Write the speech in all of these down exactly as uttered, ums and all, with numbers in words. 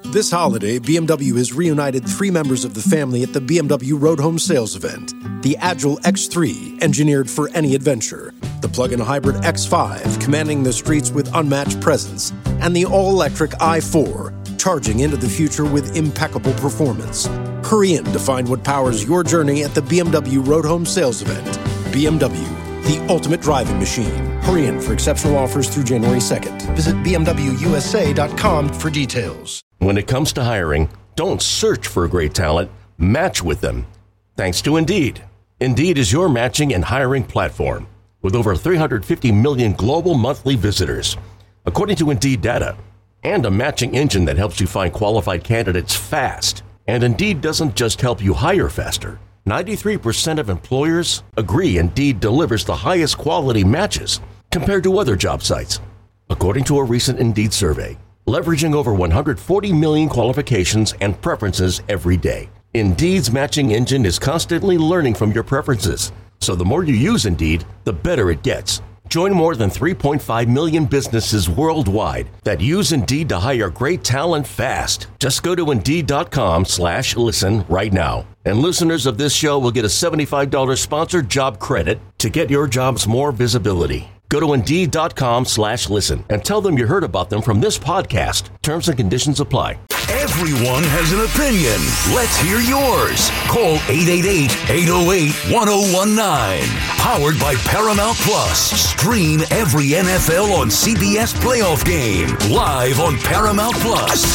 This holiday, B M W has reunited three members of the family at the B M W Road Home Sales event. The Agile X three, engineered for any adventure. The plug-in hybrid X five, commanding the streets with unmatched presence. And the all-electric i four, charging into the future with impeccable performance. Hurry in to find what powers your journey at the B M W Road Home Sales event. B M W, the ultimate driving machine. Hurry in for exceptional offers through January second. Visit b m w u s a dot com for details. When it comes to hiring, don't search for great talent, match with them. Thanks to Indeed. Indeed is your matching and hiring platform with over three hundred fifty million global monthly visitors, according to Indeed data, and a matching engine that helps you find qualified candidates fast. And Indeed doesn't just help you hire faster. ninety-three percent of employers agree Indeed delivers the highest quality matches compared to other job sites, according to a recent Indeed survey. Leveraging over one hundred forty million qualifications and preferences every day. Indeed's matching engine is constantly learning from your preferences, so the more you use Indeed, the better it gets. Join more than three point five million businesses worldwide that use Indeed to hire great talent fast. Just go to Indeed.com slash listen right now. And listeners of this show will get a seventy-five dollars sponsored job credit to get your jobs more visibility. Go to Indeed.com slash listen and tell them you heard about them from this podcast. Terms and conditions apply. Everyone has an opinion. Let's hear yours. Call eight eight eight, eight oh eight, one oh one nine. Powered by Paramount Plus. Stream every N F L on C B S Playoff Game. Live on Paramount Plus.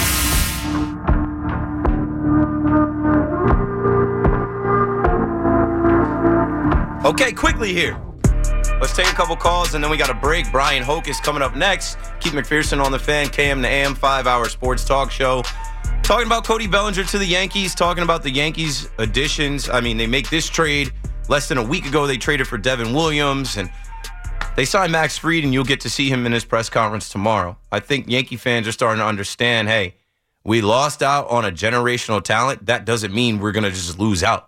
Okay, quickly here. Let's take a couple calls, and then we got a break. Brian Hoke is coming up next. Keith McPherson on the Fan, K M to A M, five-hour sports talk show. Talking about Cody Bellinger to the Yankees, talking about the Yankees additions. I mean, they make this trade. Less than a week ago, they traded for Devin Williams, and they signed Max Fried, and you'll get to see him in his press conference tomorrow. I think Yankee fans are starting to understand, hey, we lost out on a generational talent. That doesn't mean we're going to just lose out.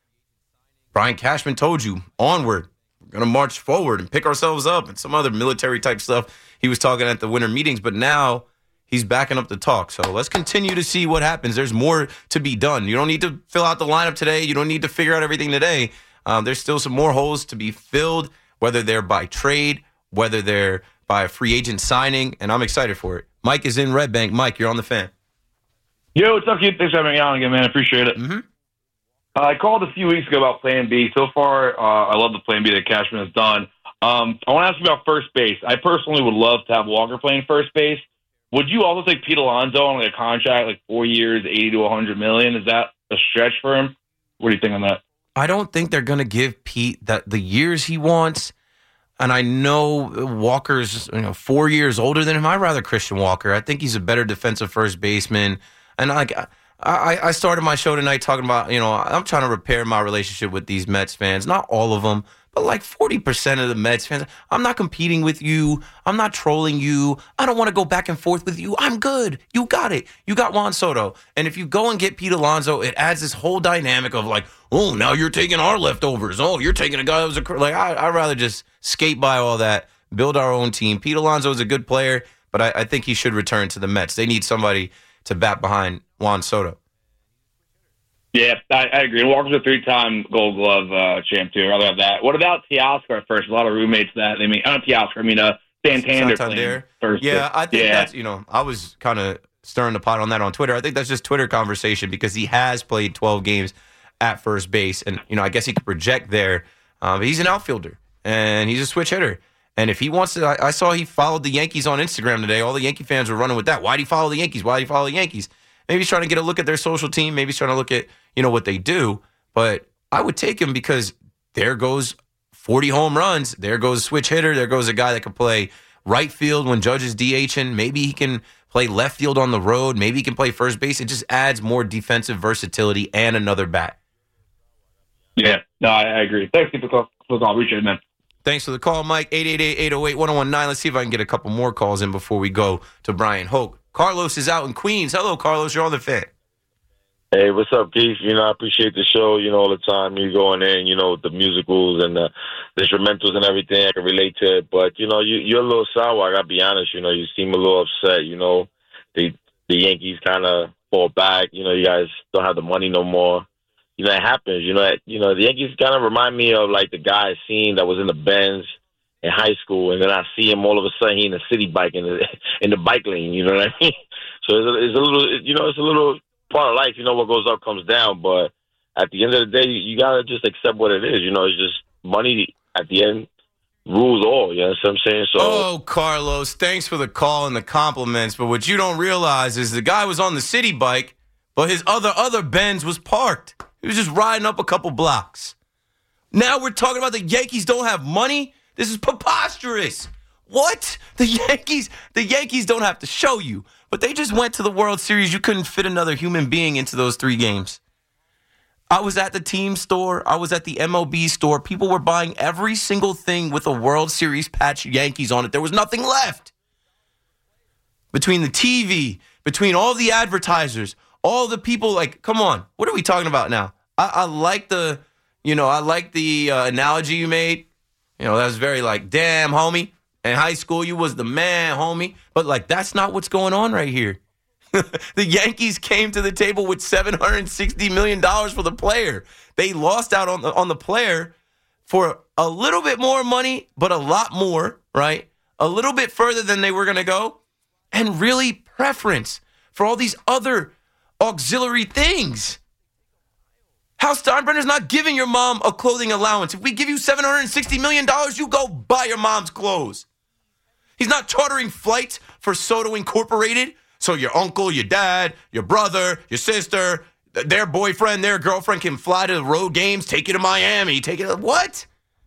Brian Cashman told you, onward. Going to march forward and pick ourselves up and some other military type stuff he was talking at the winter meetings, but now he's backing up the talk. So let's continue to see what happens. There's more to be done. You don't need to fill out the lineup today. You don't need to figure out everything today. Um, there's still some more holes to be filled, whether they're by trade, whether they're by a free agent signing, and I'm excited for it. Mike is in Red Bank. Mike, you're on the Fan. Yo, what's up, Keith? Thanks for having me on again, man. I appreciate it. Mm-hmm. Uh, I called a few weeks ago about Plan B. So far, uh, I love the Plan B that Cashman has done. Um, I want to ask you about first base. I personally would love to have Walker playing first base. Would you also take Pete Alonso on like a contract, like four years, eighty to one hundred million? Is that a stretch for him? What do you think on that? I don't think they're going to give Pete that the years he wants. And I know Walker's you know four years older than him. I'd rather Christian Walker. I think he's a better defensive first baseman. And like I, I started my show tonight talking about, you know, I'm trying to repair my relationship with these Mets fans. Not all of them, but like forty percent of the Mets fans. I'm not competing with you. I'm not trolling you. I don't want to go back and forth with you. I'm good. You got it. You got Juan Soto. And if you go and get Pete Alonso, it adds this whole dynamic of like, oh, now you're taking our leftovers. Oh, you're taking a guy that was a... Like, I, I'd rather just skate by all that, build our own team. Pete Alonso is a good player, but I, I think he should return to the Mets. They need somebody to bat behind Juan Soto. Yeah, I, I agree. Walker's a three-time Gold Glove uh, champ, too. I'd rather have that. What about Teoscar at first? A lot of roommates that. They mean, not Teoscar, I mean, uh, Santander, Santander. First. Yeah, I think yeah. that's, you know, I was kind of stirring the pot on that on Twitter. I think that's just Twitter conversation because he has played twelve games at first base. And, you know, I guess he could project there. Um, but he's an outfielder, and he's a switch hitter. And if he wants to, I, I saw he followed the Yankees on Instagram today. All the Yankee fans were running with that. Why do you follow the Yankees? Why do you follow the Yankees? Maybe he's trying to get a look at their social team. Maybe he's trying to look at, you know, what they do. But I would take him because there goes forty home runs. There goes a switch hitter. There goes a guy that can play right field when Judge is DHing. Maybe he can play left field on the road. Maybe he can play first base. It just adds more defensive versatility and another bat. Yeah, no, I, I agree. Thanks for the call. For the call. Appreciate it, man. Thanks for the call, Mike. eight eight eight, eight oh eight, one oh one nine. Let's see if I can get a couple more calls in before we go to Brian Hoke. Carlos is out in Queens. Hello, Carlos. You're on the Fan. Hey, what's up, Keith? You know, I appreciate the show, you know, all the time. You going in, you know, the musicals and the, the instrumentals and everything. I can relate to it. But, you know, you, you're a little sour. I got to be honest. You know, you seem a little upset. You know, they the Yankees kind of fall back. You know, you guys don't have the money no more. You know, it happens. You know, it, you know, the Yankees kind of remind me of like the guy I seen that was in the Benz in high school, and then I see him all of a sudden he in a city bike in the in the bike lane. You know what I mean? So it's a, it's a little, you know, it's a little part of life. You know, what goes up comes down, but at the end of the day, you, you gotta just accept what it is. You know, it's just money at the end rules all. You know what I'm saying? So, oh, Carlos, thanks for the call and the compliments. But what you don't realize is the guy was on the city bike, but his other other Benz was parked. He was just riding up a couple blocks. Now we're talking about the Yankees don't have money? This is preposterous. What? The Yankees, the Yankees don't have to show you, but they just went to the World Series. You couldn't fit another human being into those three games. I was at the team store. I was at the M L B store. People were buying every single thing with a World Series patch Yankees on it. There was nothing left. Between the T V, between all the advertisers, all the people, like, come on. What are we talking about now? I, I like the, you know, I like the uh, analogy you made. You know, that was very like, damn, homie. In high school, you was the man, homie. But, like, that's not what's going on right here. The Yankees came to the table with seven hundred sixty million dollars for the player. They lost out on the, on the player for a little bit more money, but a lot more, right? A little bit further than they were going to go. And really preference for all these other auxiliary things. Hal Steinbrenner's not giving your mom a clothing allowance. If we give you seven hundred sixty million dollars, you go buy your mom's clothes. He's not chartering flights for Soto Incorporated. So your uncle, your dad, your brother, your sister, their boyfriend, their girlfriend can fly to the road games, take you to Miami, take it to what?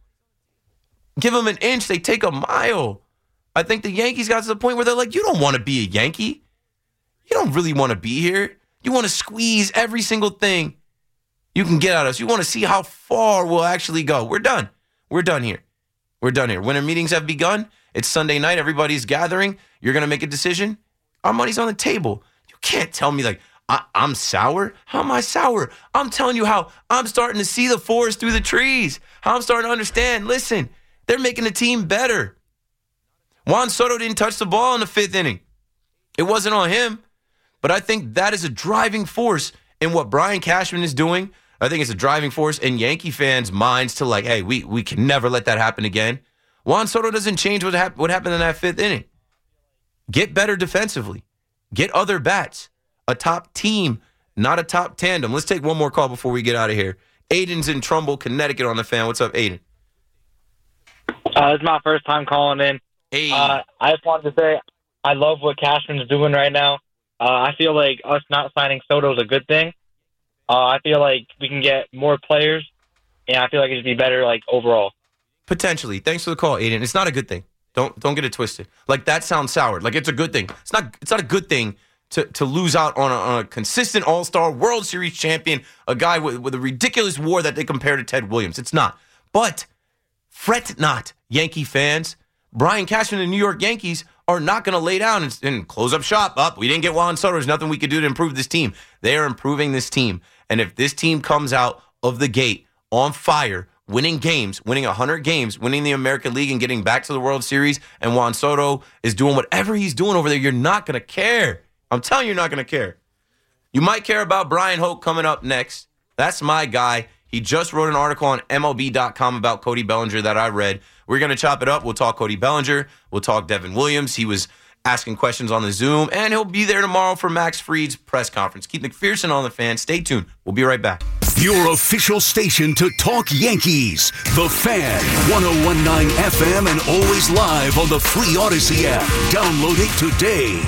Give them an inch, they take a mile. I think the Yankees got to the point where they're like, you don't want to be a Yankee. You don't really want to be here. You want to squeeze every single thing you can get out of us. You want to see how far we'll actually go. We're done. We're done here. We're done here. Winter meetings have begun. It's Sunday night. Everybody's gathering. You're going to make a decision. Our money's on the table. You can't tell me, like, I- I'm sour. How am I sour? I'm telling you how I'm starting to see the forest through the trees. How I'm starting to understand. Listen, they're making the team better. Juan Soto didn't touch the ball in the fifth inning. It wasn't on him. But I think that is a driving force in what Brian Cashman is doing. I think it's a driving force in Yankee fans' minds to like, hey, we we can never let that happen again. Juan Soto doesn't change what, hap- what happened in that fifth inning. Get better defensively. Get other bats. A top team, not a top tandem. Let's take one more call before we get out of here. Aiden's in Trumbull, Connecticut on the fan. What's up, Aiden? Uh, it's my first time calling in. Hey. Uh, I just wanted to say I love what Cashman's doing right now. Uh, I feel like us not signing Soto is a good thing. Uh, I feel like we can get more players, and I feel like it should be better, like, overall. Potentially. Thanks for the call, Aiden. It's not a good thing. Don't don't get it twisted. Like, that sounds sour. Like, it's a good thing. It's not It's not a good thing to, to lose out on a, on a consistent all-star World Series champion, a guy with, with a ridiculous war that they compare to Ted Williams. It's not. But fret not, Yankee fans. Brian Cashman and the New York Yankees are not going to lay down and, and close up shop. Up, we didn't get Juan Soto. There's nothing we could do to improve this team. They are improving this team. And if this team comes out of the gate on fire, winning games, winning one hundred games, winning the American League and getting back to the World Series, and Juan Soto is doing whatever he's doing over there, you're not going to care. I'm telling you, you're not going to care. You might care about Brian Hoke coming up next. That's my guy. He just wrote an article on M L B dot com about Cody Bellinger that I read. We're going to chop it up. We'll talk Cody Bellinger. We'll talk Devin Williams. He was asking questions on the Zoom, and he'll be there tomorrow for Max Fried's press conference. Keith McPherson on the fan. Stay tuned. We'll be right back. Your official station to talk Yankees. The Fan, one oh one point nine F M, and always live on the free Odyssey app. Download it today.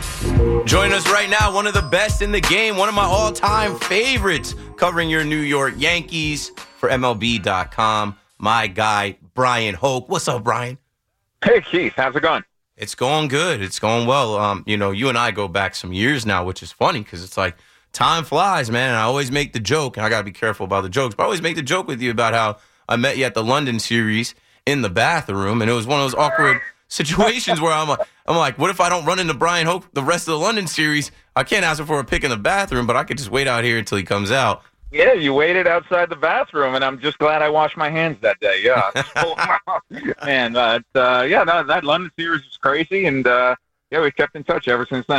Join us right now, one of the best in the game, one of my all-time favorites, covering your New York Yankees for M L B dot com. My guy, Brian Hoke. What's up, Brian? Hey, Keith. How's it going? It's going good. It's going well. Um, you know, you and I go back some years now, which is funny because it's like time flies, man. And I always make the joke, and I got to be careful about the jokes, but I always make the joke with you about how I met you at the London series in the bathroom, and it was one of those awkward situations where I'm like, I'm like, what if I don't run into Brian Hoke the rest of the London series? I can't ask him for a pick in the bathroom, but I could just wait out here until he comes out. Yeah, you waited outside the bathroom, and I'm just glad I washed my hands that day. Yeah, so, man, uh, uh, yeah, that, that London series was crazy, and uh, yeah, we've kept in touch ever since then.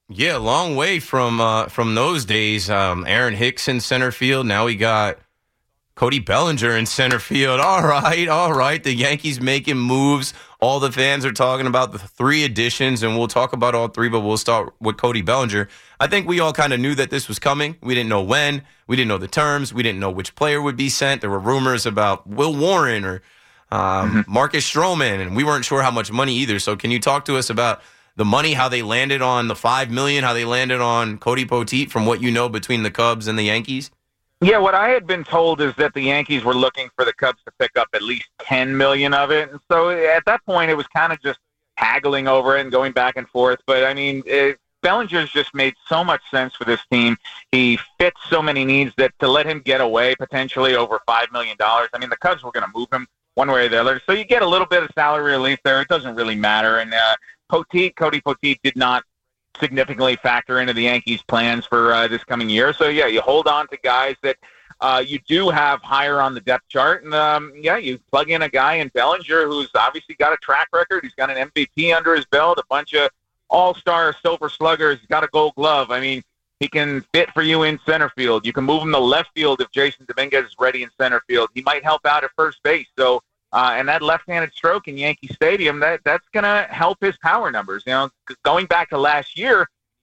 Yeah, long way from uh, from those days. Um, Aaron Hicks in center field. Now we got Cody Bellinger in center field. All right, all right. The Yankees making moves. All the fans are talking about the three additions, and we'll talk about all three, but we'll start with Cody Bellinger. I think we all kind of knew that this was coming. We didn't know when. We didn't know the terms. We didn't know which player would be sent. There were rumors about Will Warren or um, mm-hmm. Marcus Stroman, and we weren't sure how much money either. So can you talk to us about the money, how they landed on the five million dollars, how they landed on Cody Poteet from what you know between the Cubs and the Yankees? Yeah, what I had been told is that the Yankees were looking for the Cubs to pick up at least ten million dollars of it. And so at that point, it was kind of just haggling over it and going back and forth. But, I mean, it, Bellinger's just made so much sense for this team. He fits so many needs that to let him get away potentially over five million dollars, I mean, the Cubs were going to move him one way or the other. So you get a little bit of salary relief there. It doesn't really matter. And uh, Poteet, Cody Poteet did not significantly factor into the Yankees' plans for uh, this coming year. So, yeah, you hold on to guys that uh, you do have higher on the depth chart. And, um, yeah, you plug in a guy in Bellinger who's obviously got a track record. He's got an M V P under his belt, a bunch of all-star silver sluggers. He's got a gold glove. I mean, he can fit for you in center field. You can move him to left field if Jason Dominguez is ready in center field. He might help out at first base. So, Uh, and that left-handed stroke in Yankee Stadium, that that's going to help his power numbers. You know, going back to last year,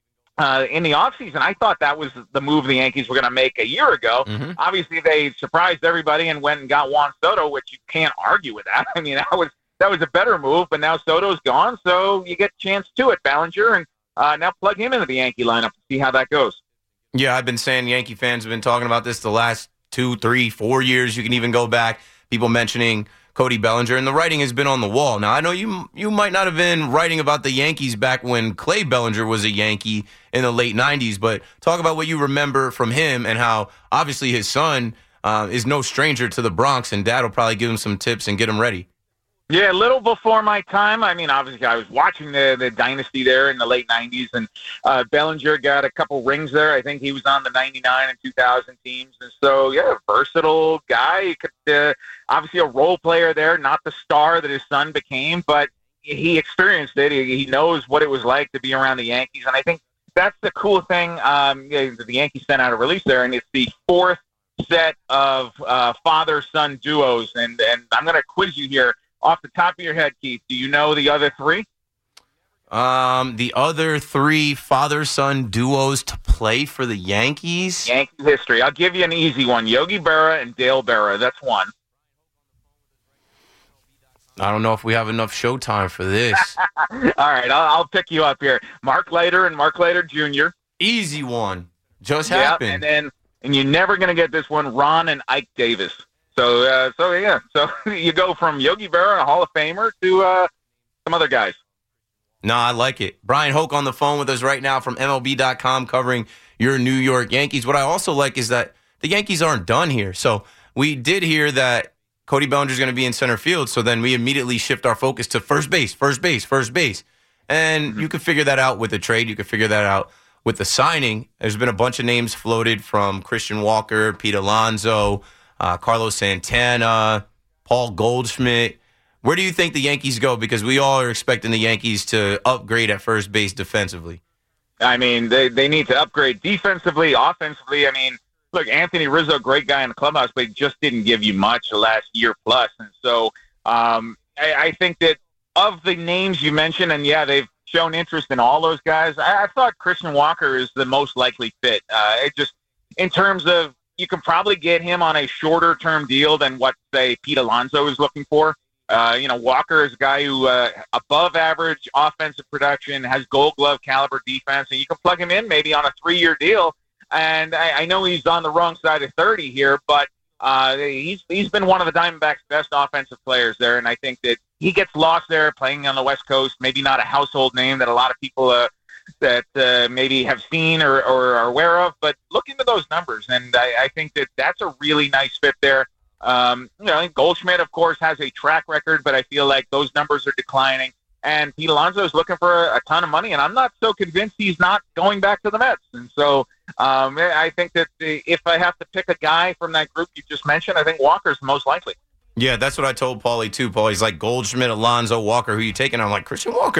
uh, in the offseason, I thought that was the move the Yankees were going to make a year ago. Mm-hmm. Obviously, they surprised everybody and went and got Juan Soto, which you can't argue with that. I mean, that was that was a better move, but now Soto's gone, so you get a chance to it, Bellinger, and uh, now plug him into the Yankee lineup to see how that goes. Yeah, I've been saying Yankee fans have been talking about this the last two, three, four years. You can even go back, people mentioning Cody Bellinger, and the writing has been on the wall. Now, I know you you might not have been writing about the Yankees back when Clay Bellinger was a Yankee in the late nineties, but talk about what you remember from him and how obviously his son uh, is no stranger to the Bronx, and Dad will probably give him some tips and get him ready. Yeah, a little before my time. I mean, obviously, I was watching the, the dynasty there in the late nineties, and uh, Bellinger got a couple rings there. I think he was on the ninety-nine and two thousand teams. And so, yeah, versatile guy. He could, uh, obviously, a role player there, not the star that his son became, but he experienced it. He, he knows what it was like to be around the Yankees. And I think that's the cool thing. Um, yeah, the Yankees sent out a release there, and it's the fourth set of uh, father-son duos. And, and I'm going to quiz you here. Off the top of your head, Keith, do you know the other three? Um, the other three father-son duos to play for the Yankees? Yankees history. I'll give you an easy one. Yogi Berra and Dale Berra. That's one. I don't know if we have enough showtime for this. All right, I'll, I'll pick you up here. Mark Leiter and Mark Leiter Junior Easy one. Just yep, happened. And then, and you're never going to get this one, Ron and Ike Davis. So, uh, so yeah, so you go from Yogi Berra, a Hall of Famer, to uh, some other guys. No, I like it. Brian Hoke on the phone with us right now from M L B dot com covering your New York Yankees. What I also like is that the Yankees aren't done here. So we did hear that Cody Bellinger is going to be in center field, so then we immediately shift our focus to first base, first base, first base. And mm-hmm. you could figure that out with the trade. You could figure that out with the signing. There's been a bunch of names floated from Christian Walker, Pete Alonso, Uh, Carlos Santana, Paul Goldschmidt. Where do you think the Yankees go? Because we all are expecting the Yankees to upgrade at first base defensively. I mean, they, they need to upgrade defensively, offensively. I mean, look, Anthony Rizzo, great guy in the clubhouse, but he just didn't give you much the last year plus. And so um, I, I think that of the names you mentioned, and yeah, they've shown interest in all those guys, I, I thought Christian Walker is the most likely fit. Uh, it just in terms of you can probably get him on a shorter-term deal than what, say, Pete Alonso is looking for. Uh, you know, Walker is a guy who uh, above-average offensive production, has gold glove caliber defense, and you can plug him in maybe on a three-year deal. And I, I know he's on the wrong side of thirty here, but uh, he's he's been one of the Diamondbacks' best offensive players there, and I think that he gets lost there playing on the West Coast, maybe not a household name that a lot of people uh, – that uh, maybe have seen or, or are aware of, but look into those numbers, and I, I think that that's a really nice fit there. Um, you know, Goldschmidt, of course, has a track record, but I feel like those numbers are declining, and Pete Alonso is looking for a, a ton of money, and I'm not so convinced he's not going back to the Mets. And so um, I think that the, if I have to pick a guy from that group you just mentioned, I think Walker's the most likely. Yeah, that's what I told Paulie, too. Paulie's like, Goldschmidt, Alonso, Walker, who you taking? I'm like, Christian Walker.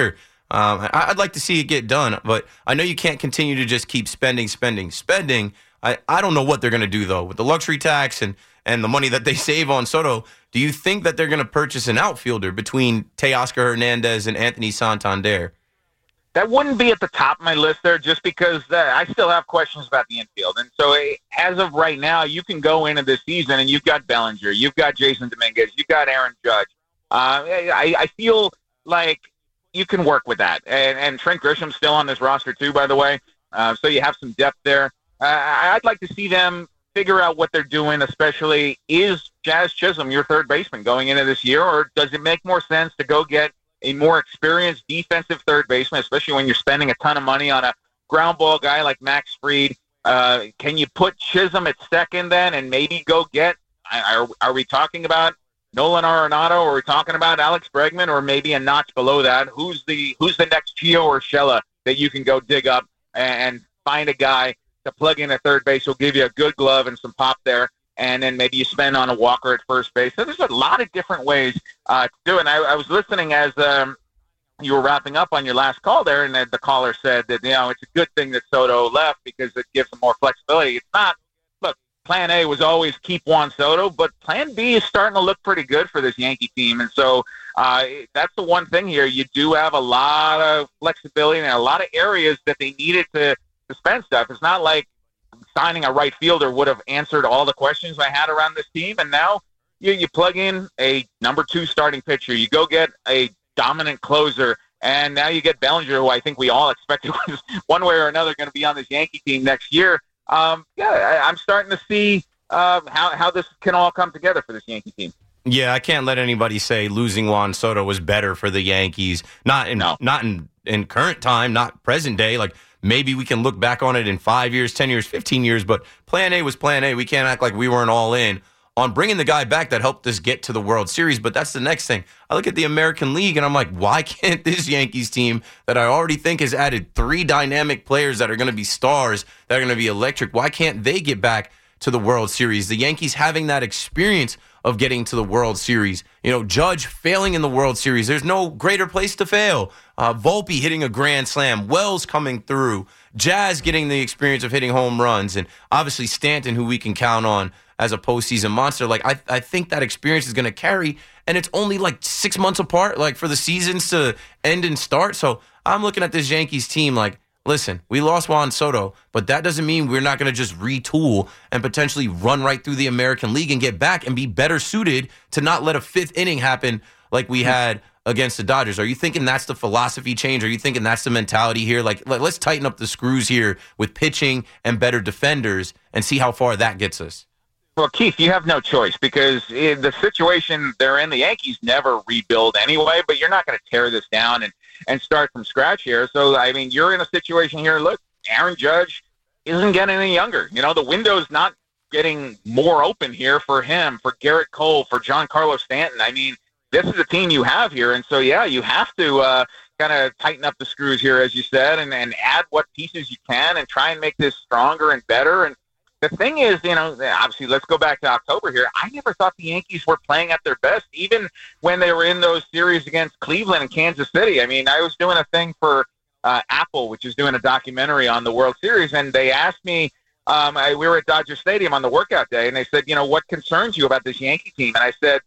Um, I, I'd like to see it get done, but I know you can't continue to just keep spending, spending, spending. I, I don't know what they're going to do, though, with the luxury tax and, and the money that they save on Soto. Do you think that they're going to purchase an outfielder between Teoscar Hernandez and Anthony Santander? That wouldn't be at the top of my list there just because uh, I still have questions about the infield. And so uh, as of right now, you can go into this season and you've got Bellinger, you've got Jason Dominguez, you've got Aaron Judge. Uh, I, I feel like you can work with that. And, and Trent Grisham's still on this roster too, by the way. Uh, so you have some depth there. Uh, I'd like to see them figure out what they're doing, especially is Jazz Chisholm your third baseman going into this year, or does it make more sense to go get a more experienced defensive third baseman, especially when you're spending a ton of money on a ground ball guy like Max Fried? Uh, can you put Chisholm at second then and maybe go get, are, are we talking about Nolan Arenado, or are we talking about Alex Bregman, or maybe a notch below that? Who's the who's the next Gio Urshela that you can go dig up and find a guy to plug in at third base who'll give you a good glove and some pop there, and then maybe you spend on a Walker at first base. So there's a lot of different ways uh, to do it. And I, I was listening as um, you were wrapping up on your last call there, and the caller said that, you know, it's a good thing that Soto left because it gives them more flexibility. It's not. Look, plan A was always keep Juan Soto, but plan B is starting to look pretty good for this Yankee team. And so uh, that's the one thing here. You do have a lot of flexibility and a lot of areas that they needed to to spend stuff. It's not like signing a right fielder would have answered all the questions I had around this team. And now you, you plug in a number two starting pitcher. You go get a dominant closer. And now you get Bellinger, who I think we all expected was one way or another going to be on this Yankee team next year. Um, yeah, I, I'm starting to see uh, how, how this can all come together for this Yankee team. Yeah, I can't let anybody say losing Juan Soto was better for the Yankees. Not in no. not in, in current time, not present day. Like, maybe we can look back on it in five years, ten years, fifteen years, but plan A was plan A. We can't act like we weren't all in on bringing the guy back that helped us get to the World Series. But that's the next thing. I look at the American League, and I'm like, why can't this Yankees team that I already think has added three dynamic players that are going to be stars, that are going to be electric, why can't they get back to the World Series? The Yankees having that experience of getting to the World Series. You know, Judge failing in the World Series. There's no greater place to fail. Uh, Volpe hitting a grand slam. Wells coming through. Jazz getting the experience of hitting home runs. And obviously Stanton, who we can count on as a postseason monster. Like, I, I think that experience is going to carry. And it's only like six months apart, like, for the seasons to end and start. So I'm looking at this Yankees team like, listen, we lost Juan Soto, but that doesn't mean we're not going to just retool and potentially run right through the American League and get back and be better suited to not let a fifth inning happen like we had against the Dodgers. Are you thinking that's the philosophy change? Are you thinking that's the mentality here? Like, let's tighten up the screws here with pitching and better defenders and see how far that gets us. Well, Keith, you have no choice because in the situation they're in, the Yankees never rebuild anyway, but you're not going to tear this down and, and start from scratch here. So, I mean, you're in a situation here. Look, Aaron Judge isn't getting any younger. You know, the window's not getting more open here for him, for Garrett Cole, for Giancarlo Stanton. I mean, this is the team you have here. And so, yeah, you have to uh, kind of tighten up the screws here, as you said, and, and add what pieces you can and try and make this stronger and better. And the thing is, you know, obviously, let's go back to October here. I never thought the Yankees were playing at their best, even when they were in those series against Cleveland and Kansas City. I mean, I was doing a thing for uh, Apple, which is doing a documentary on the World Series, and they asked me, um, I, we were at Dodger Stadium on the workout day, and they said, you know, what concerns you about this Yankee team? And I said,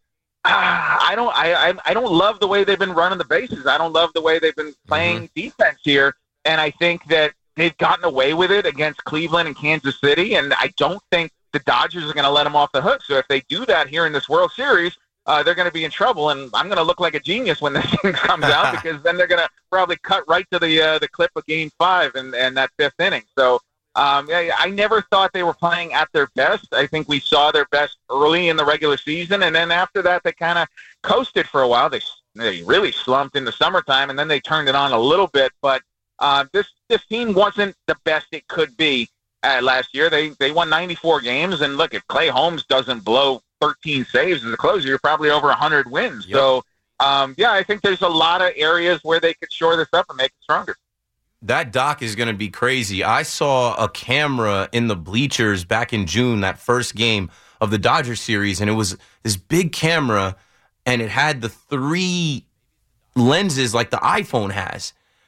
ah, I don't, I, I, I don't love the way they've been running the bases. I don't love the way they've been playing mm-hmm. defense here, and I think that they've gotten away with it against Cleveland and Kansas City, and I don't think the Dodgers are going to let them off the hook. So if they do that here in this World Series, uh, they're going to be in trouble, and I'm going to look like a genius when this thing comes out because then they're going to probably cut right to the uh, the clip of Game Five and, and that fifth inning. So um, I, I never thought they were playing at their best. I think we saw their best early in the regular season, and then after that they kind of coasted for a while. They they really slumped in the summertime, and then they turned it on a little bit, but Uh, this this team wasn't the best it could be uh, last year. They they won ninety-four games, and look, if Clay Holmes doesn't blow thirteen saves as a closer, you're probably over one hundred wins. Yep. So, um, yeah, I think there's a lot of areas where they could shore this up and make it stronger. That doc is going to be crazy. I saw a camera in the bleachers back in June, that first game of the Dodgers series, and it was this big camera, and it had the three lenses like the iPhone has.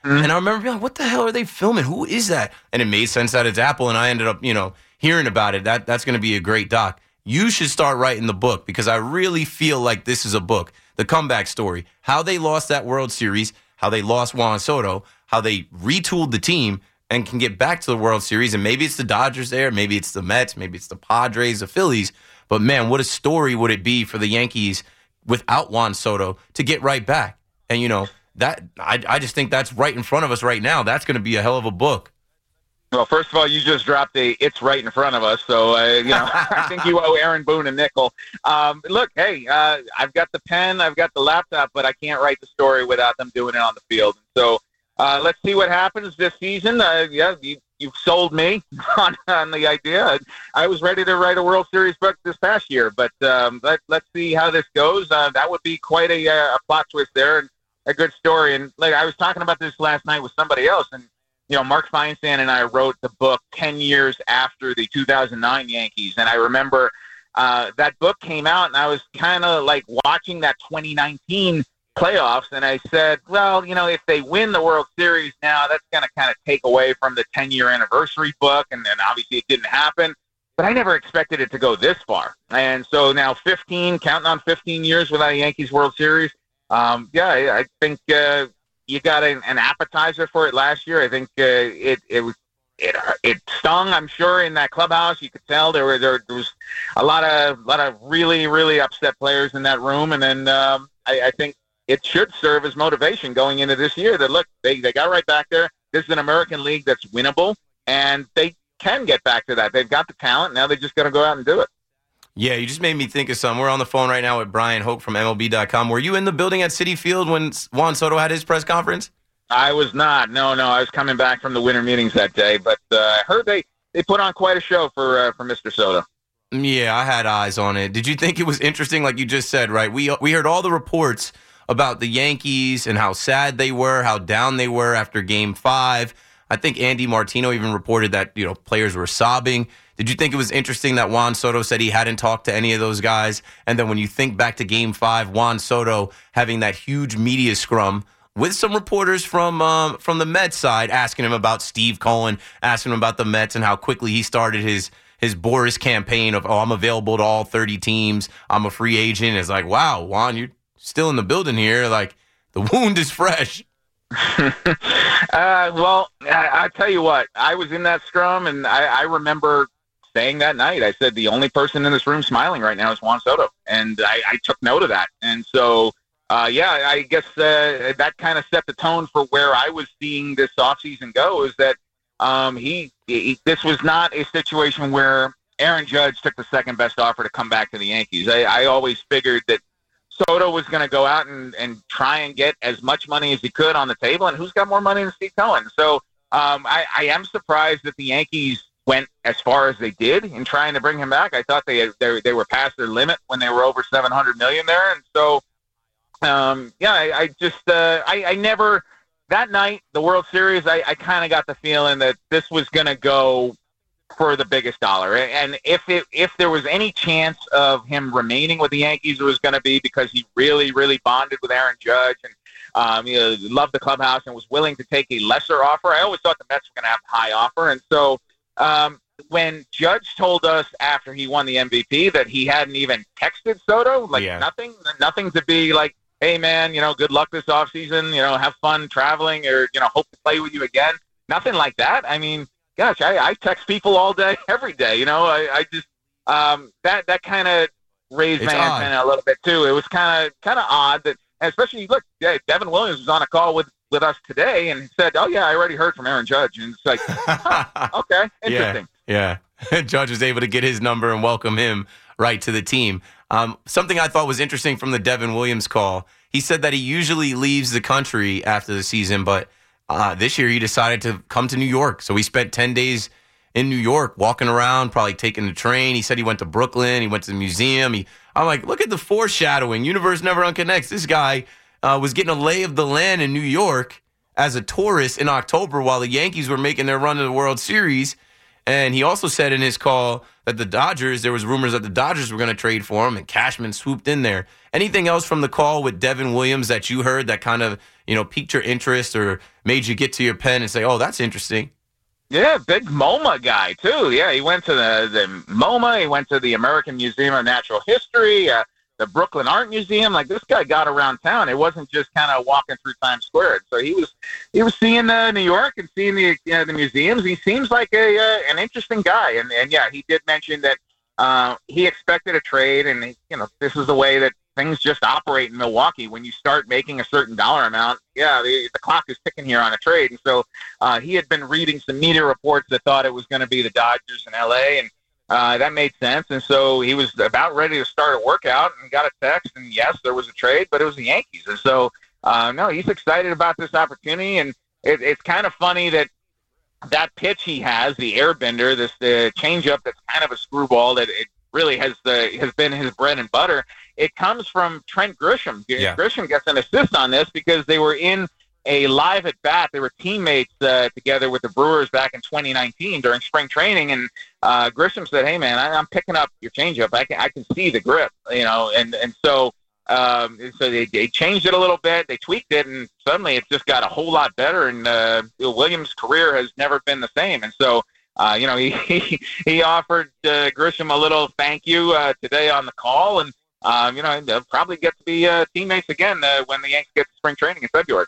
Mm-hmm. And I remember being like, what the hell are they filming? Who is that? And it made sense that it's Apple, and I ended up, you know, hearing about it. That That's going to be a great doc. You should start writing the book because I really feel like this is a book. The comeback story, how they lost that World Series, how they lost Juan Soto, how they retooled the team and can get back to the World Series. And maybe it's the Dodgers there, maybe it's the Mets, maybe it's the Padres, the Phillies. But, man, what a story would it be for the Yankees without Juan Soto to get right back? And, you know, that I, I just think that's right in front of us right now. That's going to be a hell of a book. Well, first of all, you just dropped a "it's right in front of us," so uh, you know I think you owe Aaron Boone a nickel. Um, look, hey, uh, I've got the pen, I've got the laptop, but I can't write the story without them doing it on the field. So uh, let's see what happens this season. Uh, yeah, you, you've sold me on, on the idea. I was ready to write a World Series book this past year, but um, let, let's see how this goes. Uh, that would be quite a, a plot twist there and a good story. And like I was talking about this last night with somebody else, and you know, Mark Feinsand and I wrote the book ten years after the two thousand nine Yankees. And I remember uh, that book came out, and I was kind of like watching that twenty nineteen playoffs. And I said, well, you know, if they win the World Series now, that's going to kind of take away from the ten-year anniversary book. And then obviously it didn't happen. But I never expected it to go this far. And so now fifteen, counting on fifteen years without a Yankees World Series, um, yeah, I, I think uh, – you got an, an appetizer for it last year. I think uh, it it was it it stung. I'm sure in that clubhouse, you could tell there were there, there was a lot of a lot of really really upset players in that room. And then um, I, I think it should serve as motivation going into this year. That look, they they got right back there. This is an American League that's winnable, and they can get back to that. They've got the talent. Now they're just going to go out and do it. Yeah, you just made me think of something. We're on the phone right now with Brian Hoke from M L B dot com. Were you in the building at Citi Field when Juan Soto had his press conference? I was not. No, no. I was coming back from the winter meetings that day. But uh, I heard they, they put on quite a show for uh, for Mister Soto. Yeah, I had eyes on it. Did you think it was interesting, like you just said, right? We we heard all the reports about the Yankees and how sad they were, how down they were after Game five. I think Andy Martino even reported that, you know, players were sobbing. Did you think it was interesting that Juan Soto said he hadn't talked to any of those guys? And then when you think back to Game five, Juan Soto having that huge media scrum with some reporters from um, from the Mets side asking him about Steve Cohen, asking him about the Mets and how quickly he started his his Boris campaign of, oh, I'm available to all thirty teams. I'm a free agent. It's like, wow, Juan, you're still in the building here. Like, the wound is fresh. uh, well, I, I tell you what, I was in that scrum, and I, I remember saying that night, I said, the only person in this room smiling right now is Juan Soto. And I, I took note of that. And so, uh, yeah, I guess uh, that kind of set the tone for where I was seeing this offseason go, is that um, he, he this was not a situation where Aaron Judge took the second best offer to come back to the Yankees. I, I always figured that Soto was going to go out and, and try and get as much money as he could on the table, and who's got more money than Steve Cohen? So um, I, I am surprised that the Yankees went as far as they did in trying to bring him back. I thought they they, they were past their limit when they were over seven hundred million dollars there, and so um, yeah, I, I just uh, I, I never that night the World Series. I, I kind of got the feeling that this was going to go for the biggest dollar, and if it if there was any chance of him remaining with the Yankees, it was going to be because he really really bonded with Aaron Judge and um, you know, loved the clubhouse and was willing to take a lesser offer. I always thought the Mets were going to have a high offer, and so. Um, when Judge told us after he won the M V P that he hadn't even texted Soto, like yeah. nothing, nothing to be like, hey man, you know, good luck this offseason, you know, have fun traveling or, you know, hope to play with you again. Nothing like that. I mean, gosh, I, I text people all day, every day, you know, I, I just, um, that, that kind of raised it's my odd. antenna a little bit too. It was kind of, kind of odd that, especially look, yeah, Devin Williams was on a call with, with us today and said, oh yeah, I already heard from Aaron Judge. And it's like, huh, okay, interesting. Yeah, yeah. Judge was able to get his number and welcome him right to the team. Um, something I thought was interesting from the Devin Williams call, he said that he usually leaves the country after the season, but uh, this year he decided to come to New York. So he spent ten days in New York walking around, probably taking the train. He said he went to Brooklyn. He went to the museum. He, I'm like, look at the foreshadowing. Universe never unconnects. This guy Uh, was getting a lay of the land in New York as a tourist in October while the Yankees were making their run to the World Series. And he also said in his call that the Dodgers, there was rumors that the Dodgers were going to trade for him, and Cashman swooped in there. Anything else from the call with Devin Williams that you heard that kind of, you know, piqued your interest or made you get to your pen and say, oh, that's interesting? Yeah, big MoMA guy, too. Yeah, he went to the, the MoMA. He went to the American Museum of Natural History, uh, the Brooklyn Art Museum. Like, this guy got around town. It wasn't just kind of walking through Times Square. So he was he was seeing uh, New York and seeing the you know, the museums. He seems like a uh, an interesting guy. And, and, yeah, he did mention that uh, he expected a trade. And, you know, this is the way that things just operate in Milwaukee. When you start making a certain dollar amount, yeah, the, the clock is ticking here on a trade. And so uh, he had been reading some media reports that thought it was going to be the Dodgers in L A, and Uh, that made sense, and so he was about ready to start a workout and got a text, and yes, there was a trade, but it was the Yankees. And so, uh, no, he's excited about this opportunity, and it, it's kind of funny that that pitch he has, the airbender, this the changeup that's kind of a screwball that it really has the, has been his bread and butter, it comes from Trent Grisham. Yeah. Grisham gets an assist on this because they were in a live at bat. They were teammates uh, together with the Brewers back in twenty nineteen during spring training, and uh, Grisham said, "Hey man, I, I'm picking up your changeup. I can I can see the grip, you know." And and so um, so they, they changed it a little bit. They tweaked it, and suddenly it just got a whole lot better. And uh, Williams' career has never been the same. And so uh, you know he he, he offered uh, Grisham a little thank you uh, today on the call, and um, you know they'll probably get to be uh, teammates again uh, when the Yankees get to spring training in February.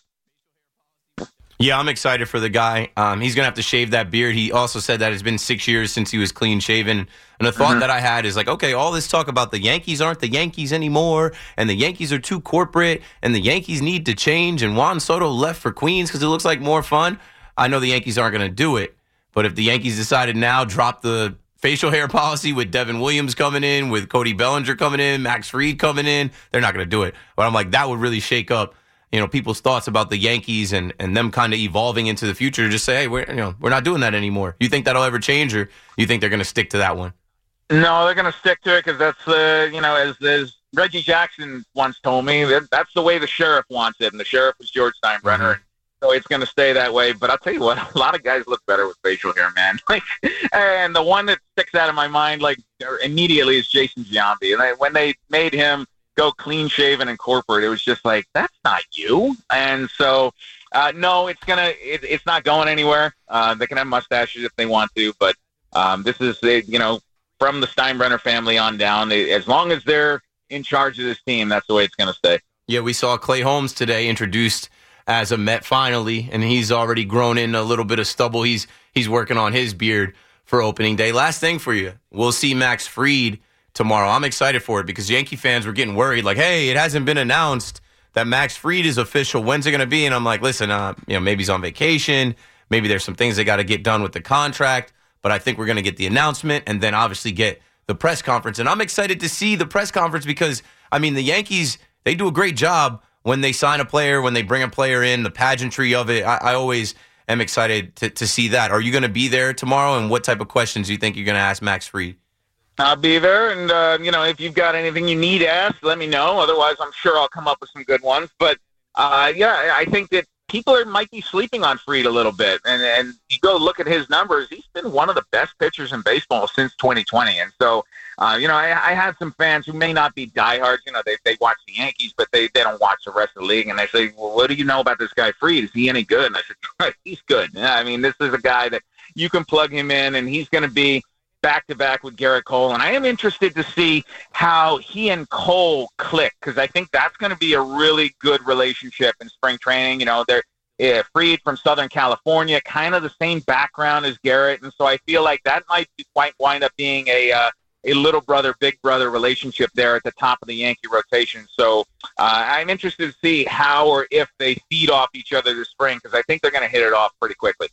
Yeah, I'm excited for the guy. Um, he's going to have to shave that beard. He also said that it's been six years since he was clean shaven. And the thought mm-hmm. that I had is like, okay, all this talk about the Yankees aren't the Yankees anymore, and the Yankees are too corporate, and the Yankees need to change, and Juan Soto left for Queens because it looks like more fun. I know the Yankees aren't going to do it, but if the Yankees decided now, drop the facial hair policy with Devin Williams coming in, with Cody Bellinger coming in, Max Fried coming in, they're not going to do it. But I'm like, that would really shake up, you know, people's thoughts about the Yankees and, and them kind of evolving into the future. Just say, hey, we're you know we're not doing that anymore. You think that'll ever change, or you think they're going to stick to that one? No, they're going to stick to it because that's uh, you know as as Reggie Jackson once told me, that that's the way the sheriff wants it, and the sheriff was George Steinbrenner. Mm-hmm. So it's going to stay that way. But I'll tell you what, a lot of guys look better with facial hair, man. Like, and the one that sticks out of my mind like immediately is Jason Giambi. And I, when they made him go clean shaven and corporate, it was just like, that's not you. And so uh no it's gonna it, it's not going anywhere. Uh they can have mustaches if they want to, but um this is you know from the Steinbrenner family on down, as long as they're in charge of this team, that's the way it's gonna stay. Yeah, we saw Clay Holmes today introduced as a Met finally, and he's already grown in a little bit of stubble. He's he's working on his beard for opening day. Last thing for you, we'll see Max Fried tomorrow. I'm excited for it because Yankee fans were getting worried, like, hey, it hasn't been announced that Max Fried is official. When's it going to be? And I'm like, listen, uh, you know, maybe he's on vacation. Maybe there's some things they got to get done with the contract. But I think we're going to get the announcement and then obviously get the press conference. And I'm excited to see the press conference because, I mean, the Yankees, they do a great job when they sign a player, when they bring a player in, the pageantry of it. I, I always am excited to, to see that. Are you going to be there tomorrow? And what type of questions do you think you're going to ask Max Fried? I'll be there, and, uh, you know, if you've got anything you need asked, let me know. Otherwise, I'm sure I'll come up with some good ones. But, uh, yeah, I think that people are, might be sleeping on Fried a little bit. And, and you go look at his numbers, he's been one of the best pitchers in baseball since twenty twenty. And so, uh, you know, I, I had some fans who may not be diehards. You know, they, they watch the Yankees, but they, they don't watch the rest of the league. And they say, well, what do you know about this guy Fried? Is he any good? And I said, he's good. Yeah, I mean, this is a guy that you can plug him in, and he's going to be back-to-back with Garrett Cole, and I am interested to see how he and Cole click, because I think that's going to be a really good relationship in spring training. You know, they're uh, Fried from Southern California, kind of the same background as Garrett, and so I feel like that might be, might wind up being a uh, a little brother, big brother relationship there at the top of the Yankee rotation. So uh, I'm interested to see how or if they feed off each other this spring, because I think they're going to hit it off pretty quickly.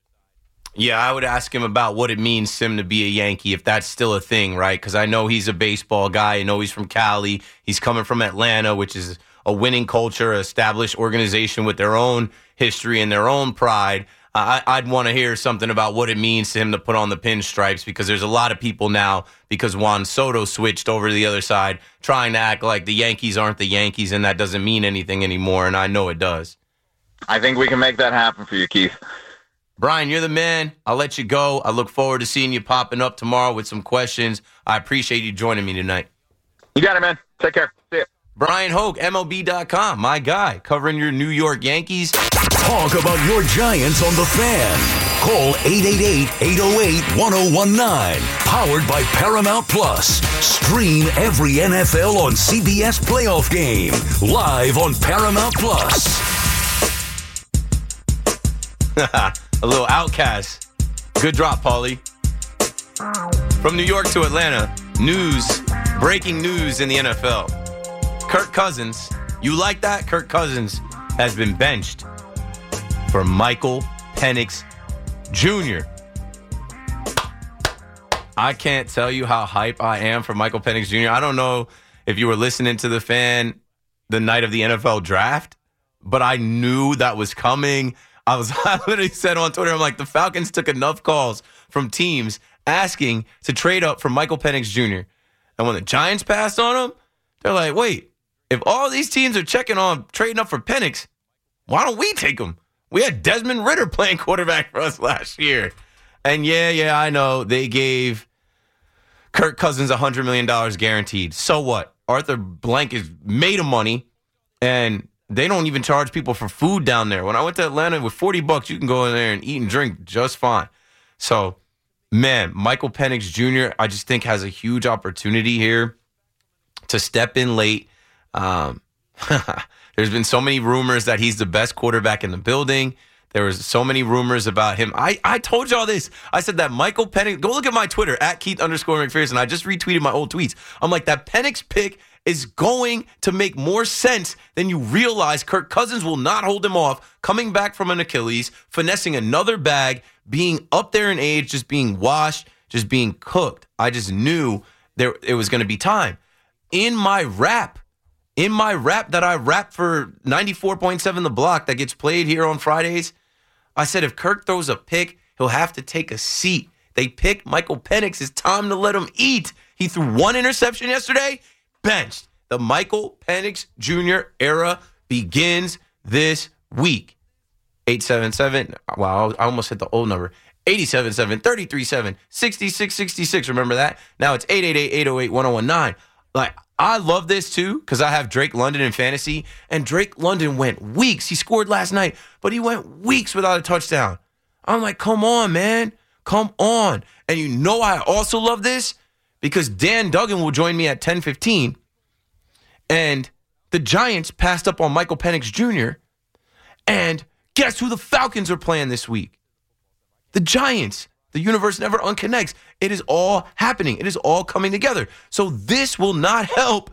Yeah, I would ask him about what it means to him to be a Yankee, if that's still a thing, right? Because I know he's a baseball guy. I know he's from Cali. He's coming from Atlanta, which is a winning culture, an established organization with their own history and their own pride. Uh, I, I'd want to hear something about what it means to him to put on the pinstripes, because there's a lot of people now, because Juan Soto switched over to the other side, trying to act like the Yankees aren't the Yankees, and that doesn't mean anything anymore, and I know it does. I think we can make that happen for you, Keith. Brian, you're the man. I'll let you go. I look forward to seeing you popping up tomorrow with some questions. I appreciate you joining me tonight. You got it, man. Take care. See ya. Brian Hoke, M L B dot com, my guy, covering your New York Yankees. Talk about your Giants on The Fan. Call eight eight eight, eight oh eight, one oh one nine. Powered by Paramount Plus. Stream every N F L on C B S Playoff Game. Live on Paramount Plus. A little Outcast. Good drop, Paulie. From New York to Atlanta, news, breaking news in the N F L. Kirk Cousins, you like that? Kirk Cousins has been benched for Michael Penix Junior I can't tell you how hype I am for Michael Penix Junior I don't know if you were listening to The Fan the night of the N F L draft, but I knew that was coming. I was I literally said on Twitter, I'm like, the Falcons took enough calls from teams asking to trade up for Michael Penix Junior And when the Giants passed on him, they're like, wait, if all these teams are checking on trading up for Penix, why don't we take him? We had Desmond Ridder playing quarterback for us last year. And yeah, yeah, I know they gave Kirk Cousins one hundred million dollars guaranteed. So what? Arthur Blank is made of money, and they don't even charge people for food down there. When I went to Atlanta with forty bucks, you can go in there and eat and drink just fine. So, man, Michael Penix Junior, I just think has a huge opportunity here to step in late. Um, there's been so many rumors that he's the best quarterback in the building. There was so many rumors about him. I, I told y'all this. I said that Michael Penix, go look at my Twitter, at Keith underscore McPherson. I just retweeted my old tweets. I'm like, that Penix pick is going to make more sense than you realize. Kirk Cousins will not hold him off, coming back from an Achilles, finessing another bag, being up there in age, just being washed, just being cooked. I just knew there it was going to be time. In my rap, in my rap that I rap for ninety-four point seven The Block that gets played here on Fridays, I said if Kirk throws a pick, he'll have to take a seat. They picked Michael Penix. It's time to let him eat. He threw one interception yesterday, benched. The Michael Penix Junior era begins this week. eight seven seven, wow, I almost hit the old number. eight seven seven, three three seven, six six six six. Remember that? Now it's eight eight eight, eight oh eight, one oh one nine. Like, I love this too because I have Drake London in fantasy, and Drake London went weeks. He scored last night, but he went weeks without a touchdown. I'm like, come on, man. Come on. And you know I also love this because Dan Duggan will join me at ten fifteen, and the Giants passed up on Michael Penix Junior, and guess who the Falcons are playing this week? The Giants. The universe never unconnects. It is all happening. It is all coming together. So this will not help.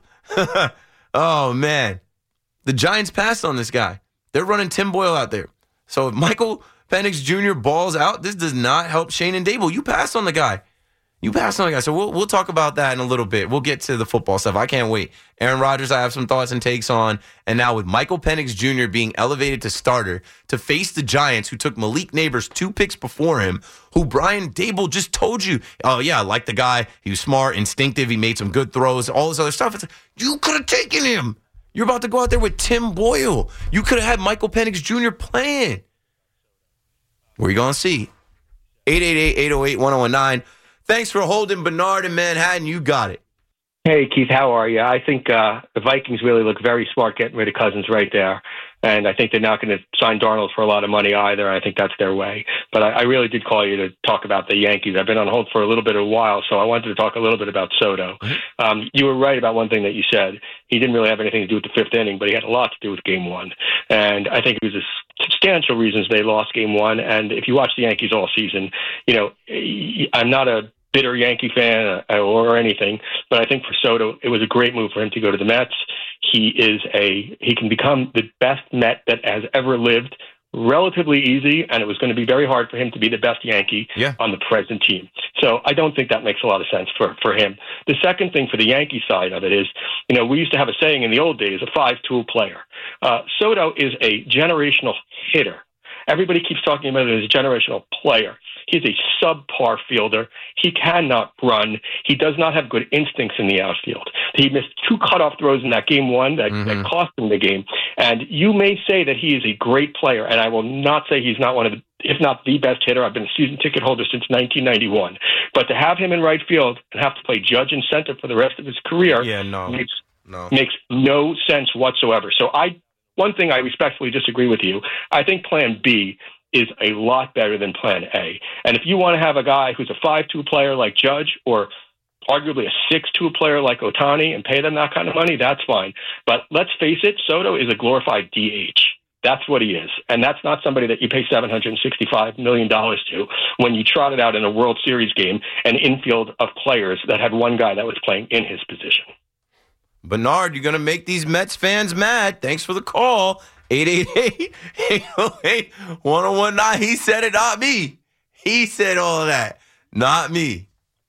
Oh, man. The Giants passed on this guy. They're running Tim Boyle out there. So if Michael Penix Junior balls out, this does not help Shane and Dable. You passed on the guy. You passed on the guy. So we'll we'll talk about that in a little bit. We'll get to the football stuff. I can't wait. Aaron Rodgers, I have some thoughts and takes on. And now with Michael Penix Junior being elevated to starter to face the Giants, who took Malik Neighbors two picks before him, who Brian Dable just told you, oh, yeah, I like the guy. He was smart, instinctive. He made some good throws, all this other stuff. It's like, you could have taken him. You're about to go out there with Tim Boyle. You could have had Michael Penix Junior playing. We're going to see. eight eight eight, eight oh eight, one oh one nine. Thanks for holding Bernard in Manhattan. You got it. Hey, Keith, how are you? I think uh, the Vikings really look very smart getting rid of Cousins right there. And I think they're not going to sign Darnold for a lot of money either. I think that's their way. But I, I really did call you to talk about the Yankees. I've been on hold for a little bit of a while, so I wanted to talk a little bit about Soto. Mm-hmm. Um, you were right about one thing that you said. He didn't really have anything to do with the fifth inning, but he had a lot to do with game one. And I think it was a substantial reasons they lost game one. And if you watch the Yankees all season, you know, I'm not a bitter Yankee fan or anything, but I think for Soto, it was a great move for him to go to the Mets. He is a he can become the best Met that has ever lived, relatively easy, and it was going to be very hard for him to be the best Yankee yeah. on the present team. So I don't think that makes a lot of sense for, for him. The second thing for the Yankee side of it is, you know, we used to have a saying in the old days, a five-tool player. Uh, Soto is a generational hitter. Everybody keeps talking about it as a generational player. He's a subpar fielder. He cannot run. He does not have good instincts in the outfield. He missed two cutoff throws in that game one that, mm-hmm. that cost him the game. And you may say that he is a great player, and I will not say he's not one of the, if not the best hitter. I've been a season ticket holder since nineteen ninety-one. But to have him in right field and have to play judge and center for the rest of his career yeah, no, makes, no. makes no sense whatsoever. So I, one thing I respectfully disagree with you. I think Plan B is a lot better than Plan A. And if you want to have a guy who's a five two player like Judge or arguably a six two player like Ohtani and pay them that kind of money, that's fine. But let's face it, Soto is a glorified D H. That's what he is. And that's not somebody that you pay seven hundred sixty-five million dollars to when you trot it out in a World Series game, an infield of players that had one guy that was playing in his position. Bernard, you're going to make these Mets fans mad. Thanks for the call. eight eight eight, eight oh eight, one oh one nine. He said it, not me. He said all of that, not me.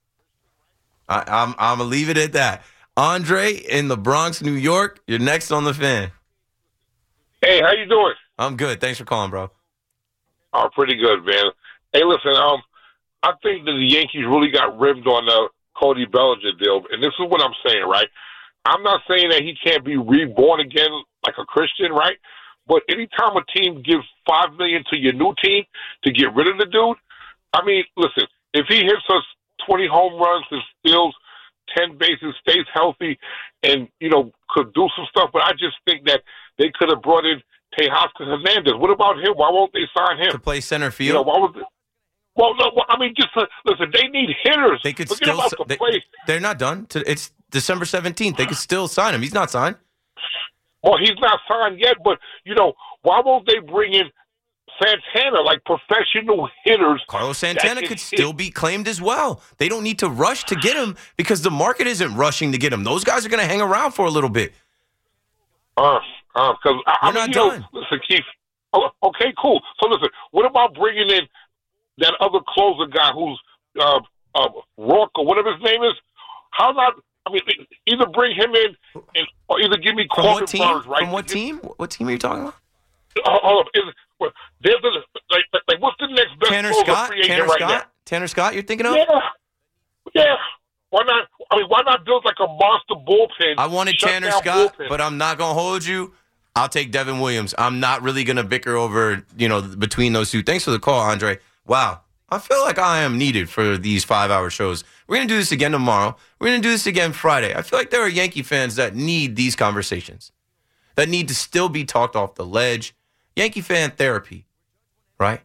I, I'm, I'm going to leave it at that. Andre in the Bronx, New York, you're next on the Fan. Hey, how you doing? I'm good. Thanks for calling, bro. Oh, pretty good, man. Hey, listen, um, I think that the Yankees really got rimmed on the Cody Bellinger deal, and this is what I'm saying, right? I'm not saying that he can't be reborn again like a Christian, right? But anytime a team gives five million dollars to your new team to get rid of the dude, I mean, listen, if he hits us twenty home runs and steals ten bases, stays healthy, and, you know, could do some stuff, but I just think that they could have brought in Teoscar Hernandez. What about him? Why won't they sign him? To play center field? You know, why would they, well, no, I mean, just uh, listen, they need hitters. They could Forget still about the they, play. They're not done. It's December seventeenth. They could still sign him. He's not signed. Well, he's not signed yet, but, you know, why won't they bring in Santana, like professional hitters? Carlos Santana could hit. still be claimed as well. They don't need to rush to get him because the market isn't rushing to get him. Those guys are going to hang around for a little bit. Uh, uh, because I, I mean, not you done. know, listen, Keith. Oh, okay, cool. So listen, what about bringing in that other closer guy who's uh, uh, Rourke or whatever his name is? How not? I mean, either bring him in, and, or either give me From Corbin what team? Burns, right? From what team? What team are you talking about? Uh, hold up. Is, well, there's a, like, like, what's the next best Tanner closer Scott. free agent Tanner right Scott. now? Tanner Scott. You're thinking of? Yeah, yeah. Why not? I mean, why not build like a monster bullpen? I wanted Tanner Scott, bullpen. But I'm not gonna hold you. I'll take Devin Williams. I'm not really gonna bicker over, you know, between those two. Thanks for the call, Andre. Wow. I feel like I am needed for these five-hour shows. We're going to do this again tomorrow. We're going to do this again Friday. I feel like there are Yankee fans that need these conversations, that need to still be talked off the ledge. Yankee fan therapy, right?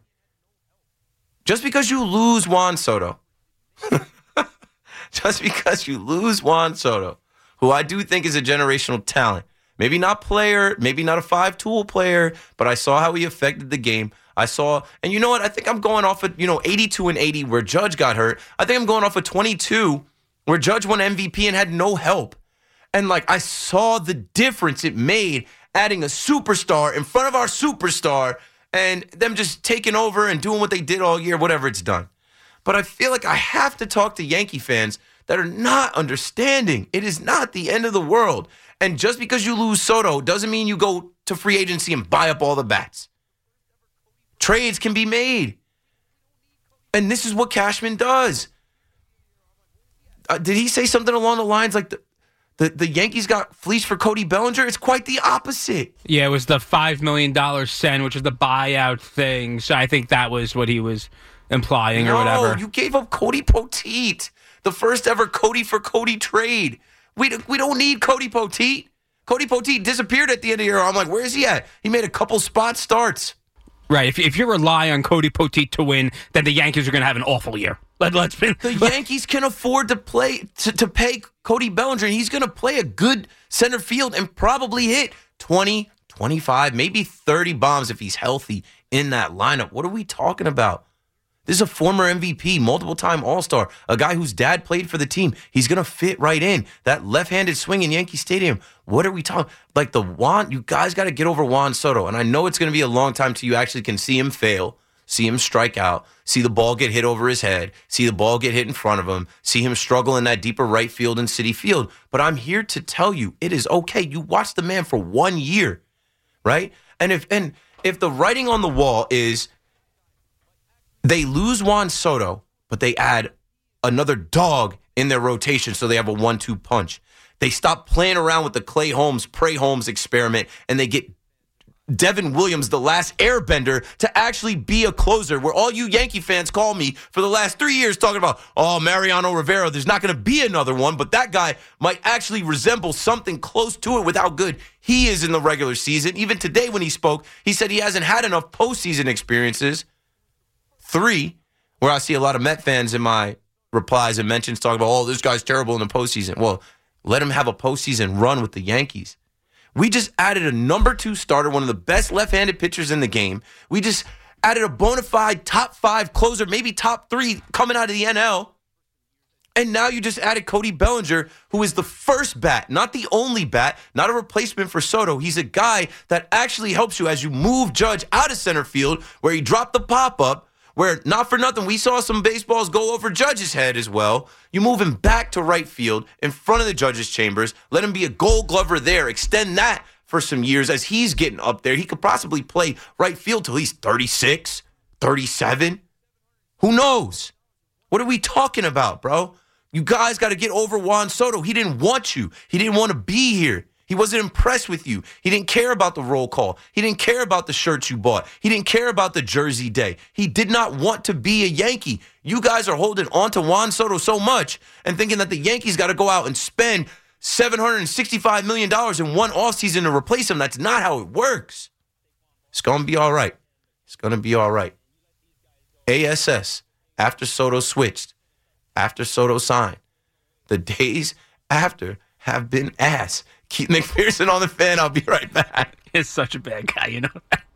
Just because you lose Juan Soto, just because you lose Juan Soto, who I do think is a generational talent, maybe not player, maybe not a five-tool player, but I saw how he affected the game. I saw, and you know what? I think I'm going off of, you know, eighty-two and eighty where Judge got hurt. I think I'm going off of twenty-two where Judge won M V P and had no help. And, like, I saw the difference it made adding a superstar in front of our superstar and them just taking over and doing what they did all year, whatever it's done. But I feel like I have to talk to Yankee fans that are not understanding. It is not the end of the world. And just because you lose Soto doesn't mean you go to free agency and buy up all the bats. Trades can be made. And this is what Cashman does. Uh, did he say something along the lines like the, the, the Yankees got fleeced for Cody Bellinger? It's quite the opposite. Yeah, it was the five million dollars send, which is the buyout thing. So I think that was what he was implying no, or whatever. You gave up Cody Poteet, the first ever Cody for Cody trade. We, we don't need Cody Poteet. Cody Poteet disappeared at the end of the year. I'm like, where is he at? He made a couple spot starts. Right. If, if you rely on Cody Poteet to win, then the Yankees are going to have an awful year. Let, let's be, the Yankees can afford to play to, to pay Cody Bellinger, and he's going to play a good center field and probably hit twenty, twenty-five, maybe thirty bombs if he's healthy in that lineup. What are we talking about? This is a former M V P, multiple-time All-Star, a guy whose dad played for the team. He's going to fit right in. That left-handed swing in Yankee Stadium. What are we talking? Like the Juan, you guys got to get over Juan Soto. And I know it's going to be a long time till you actually can see him fail, see him strike out, see the ball get hit over his head, see the ball get hit in front of him, see him struggle in that deeper right field in Citi Field. But I'm here to tell you, it is okay. You watch the man for one year, right? And if and if the writing on the wall is they lose Juan Soto, but they add another dog in their rotation so they have a one two punch. They stop playing around with the Clay Holmes, Prey Holmes experiment, and they get Devin Williams, the last airbender, to actually be a closer, where all you Yankee fans call me for the last three years talking about, oh, Mariano Rivera, there's not going to be another one, but that guy might actually resemble something close to it with how good he is in the regular season. Even today when he spoke, he said he hasn't had enough postseason experiences. Three, where I see a lot of Met fans in my replies and mentions talking about, oh, this guy's terrible in the postseason. Well, let him have a postseason run with the Yankees. We just added a number two starter, one of the best left-handed pitchers in the game. We just added a bona fide top five closer, maybe top three coming out of the N L. And now you just added Cody Bellinger, who is the first bat, not the only bat, not a replacement for Soto. He's a guy that actually helps you as you move Judge out of center field, where he dropped the pop-up, where, not for nothing, we saw some baseballs go over Judge's head as well. You move him back to right field in front of the Judge's chambers. Let him be a Gold Glover there. Extend that for some years as he's getting up there. He could possibly play right field till he's thirty-six, thirty-seven. Who knows? What are we talking about, bro? You guys got to get over Juan Soto. He didn't want you. He didn't want to be here. He wasn't impressed with you. He didn't care about the roll call. He didn't care about the shirts you bought. He didn't care about the jersey day. He did not want to be a Yankee. You guys are holding on to Juan Soto so much and thinking that the Yankees got to go out and spend seven hundred sixty-five million dollars in one offseason to replace him. That's not how it works. It's going to be all right. It's going to be all right. A S S, after Soto switched, after Soto signed, the days after have been ass. Keith McPherson on the Fan. I'll be right back. He's such a bad guy, you know.